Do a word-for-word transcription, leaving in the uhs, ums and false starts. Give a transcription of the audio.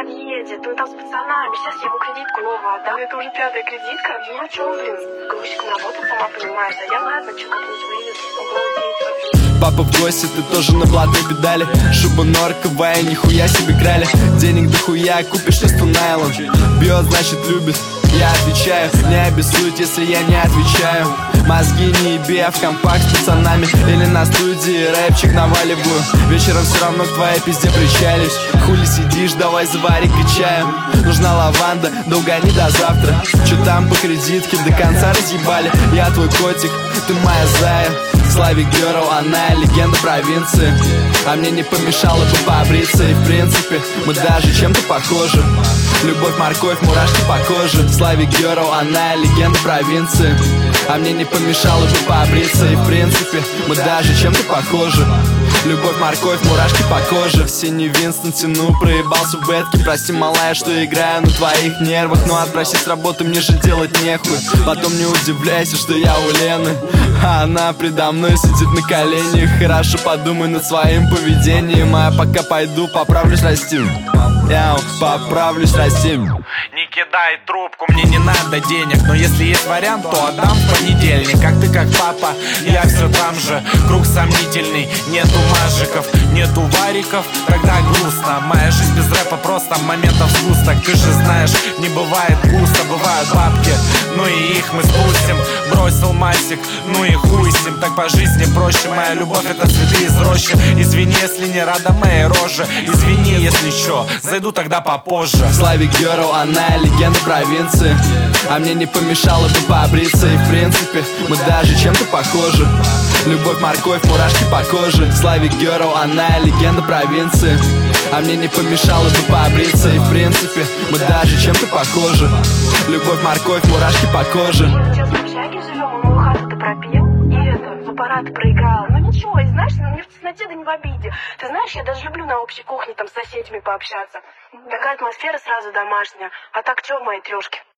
подъедет, ну там с пацанами, сейчас я ему кредитку новую отдам. Это уже пятая кредитка, ну о чем, блин, с грузчиком работать, сама понимаешь, а я ладно, что как-нибудь вывезу, угловую вообще. Папа в гости, ты тоже на платной педали. Шуба норковая, нихуя себе крали. Денег дохуя, купишь листу найлон. Бьет, значит любит. Я отвечаю, не обессудь, если я не отвечаю. Мозги не еби, а в компакт с пацанами или на студии рэпчик наваливаю. Вечером все равно к твоей пизде причалюсь. Хули сидишь, давай завари-ка чаю. Нужна лаванда, долго не до завтра. Че там по кредитке, до конца разъебали. Я твой котик, ты моя зая. Славик Герл, она легенда провинции. А мне не помешало бы побриться. И в принципе, мы даже чем-то похожи. Любовь, морковь, мурашки по коже. Славик Герл, она легенда провинции. А мне не помешало бы побриться. И в принципе, мы даже чем-то похожи. Любовь, морковь, мурашки по коже. Все не Винстон, тяну, проебался в бетке. Прости, малая, что играю на твоих нервах. Ну отпроси с работы, мне же делать нехуй. Потом не удивляйся, что я у Лены, а она предо мной сидит на коленях. Хорошо подумай над своим поведением. А я пока пойду поправлюсь, расти. Я поправлюсь, расти. Не кидай трубку, мне не надо денег. Но если есть вариант, то отдам в понедельник. Как ты, как папа, я все там же. Круг сомнительный, нету мажиков, нету вариков, тогда грустно. Моя жизнь без рэпа просто моментов сгусток. Ты же знаешь, не бывает густо, бывают бабки, ну и их мы спустим. Бросил масик, ну и хуй с ним. Так по жизни проще, моя любовь это цветы из рощи. Извини, если не рада моей роже. Извини, если чё, зайду тогда попозже. Славик Герл, она легенда провинции. А мне не помешало бы побриться. И в принципе, мы даже чем-то похожи. Любовь, морковь, мурашки по коже. Славик Герл, она легенда провинции. А мне не помешало бы побриться. И в принципе, мы даже чем-то похожи. Любовь, морковь, мурашки по коже. Сейчас в общаге живем, он мою хату-то пропил, и это, в аппарат проиграл. Ну ничего, и знаешь, ну, не в тесноте, да не в обиде. Ты знаешь, я даже люблю на общей кухне там с соседями пообщаться. Такая атмосфера сразу домашняя. А так что в моей трешке?